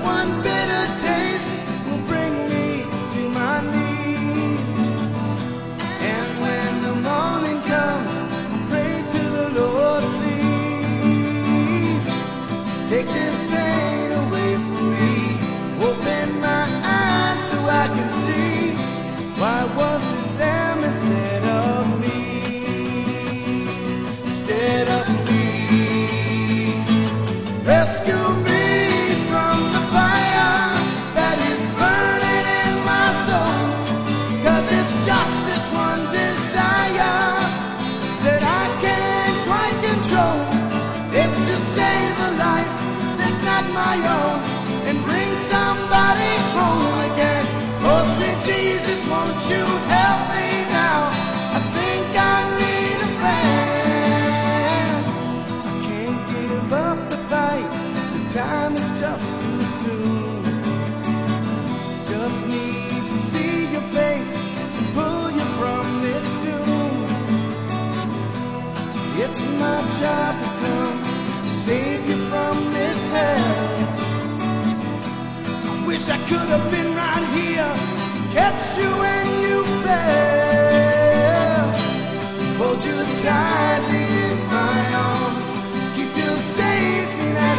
one bitter taste will bring me to my knees. And when the morning comes, I pray to the Lord, please take this pain away from me. Open my eyes so I can see why was it them instead of me. Instead of me. Rescue me from the fire that is burning in my soul, 'cause it's just this one desire that I can't quite control. It's to save a life that's not my own and bring somebody home again. Oh, sweet Jesus, won't you help me now? I think I need a friend. I can't give up the fight, the time is just too soon. Just need to see your face and pull you from this tomb. It's my job to come and save you from this hell. Wish I could have been right here to catch you when you fell. Hold you tightly in my arms, keep you safe in